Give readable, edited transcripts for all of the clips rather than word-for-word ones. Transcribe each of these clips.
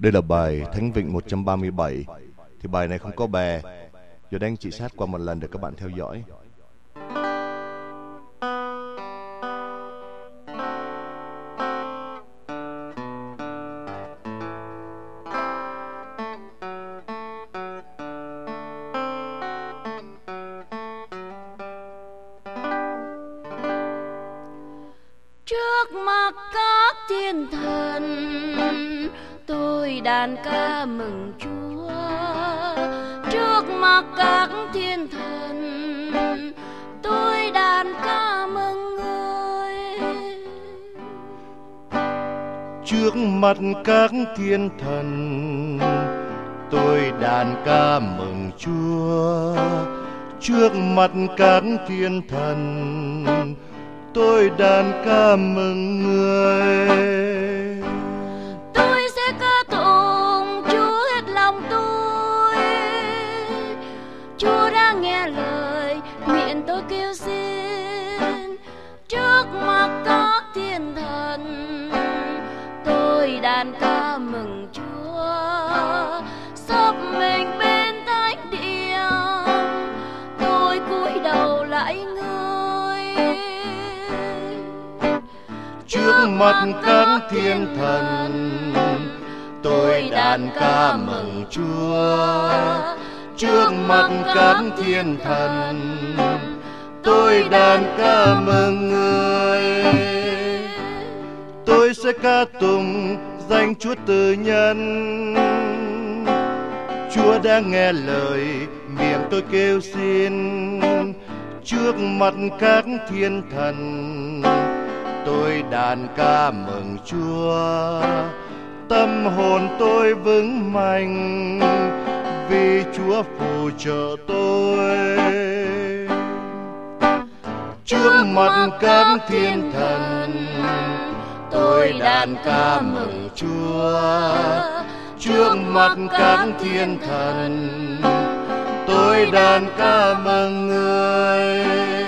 Đây là bài Thánh Vịnh 137. Thì bài này không có bè. Giờ đang chỉ sát qua một lần để các bạn theo dõi. Trước mặt các thiên thần, tôi đàn ca mừng Chúa. Trước mặt các thiên thần, tôi đàn ca mừng Người. Trước mặt các thiên thần, tôi đàn ca mừng Chúa. Trước mặt các thiên thần, tôi đàn ca mừng Người. Tôi sẽ ca tụng Chúa hết lòng tôi. Chúa đã nghe lời miệng tôi kêu xin. Trước mặt các thiên thần, tôi đàn ca mừng Chúa. Sắp mình bên thánh điện, tôi cúi đầu lạy Người. Trước mặt các thiên thần, tôi đàn ca mừng Chúa. Trước mặt các thiên thần, tôi đàn ca mừng Người. Tôi sẽ ca tụng danh Chúa từ nhân. Chúa đã nghe lời miệng tôi kêu xin. Trước mặt các thiên thần, tôi đàn ca mừng Chúa. Tâm hồn tôi vững mạnh vì Chúa phù trợ tôi. Trước mặt các thiên thần, tôi đàn ca mừng Chúa. Trước mặt các thiên thần, tôi đàn ca mừng Người.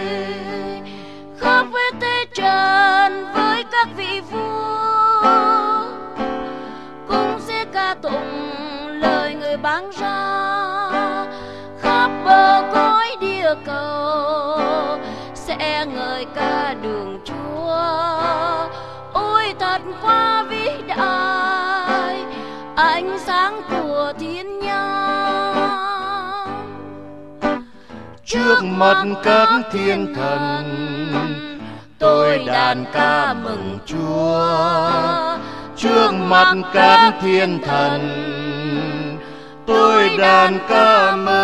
Khắp với thế trần với các vị vua, cũng sẽ ca tụng lời Người ban ra. Khắp bờ cõi địa cầu sẽ ngợi ca đường Chúa. Ôi thật quá vĩ đại ánh sáng của thiên nhãn. Trước mặt các thiên thần, tôi đàn ca mừng Chúa. Trước mặt các thiên thần, tôi đàn ca mừng